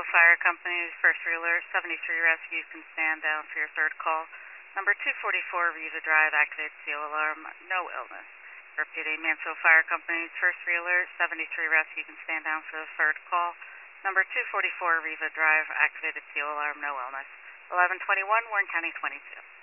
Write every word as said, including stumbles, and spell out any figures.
Fire Company, first realtor, seventy-three rescue, can stand down for your third call. Number two forty-four, Riva Drive, activate seal alarm, no illness. Repeating, Mansfield Fire Company's first realtor, seventy-three rescue, can stand down for the third call. Number two forty-four, Riva Drive, activated seal alarm, no illness. eleven twenty-one, Warren County twenty-two.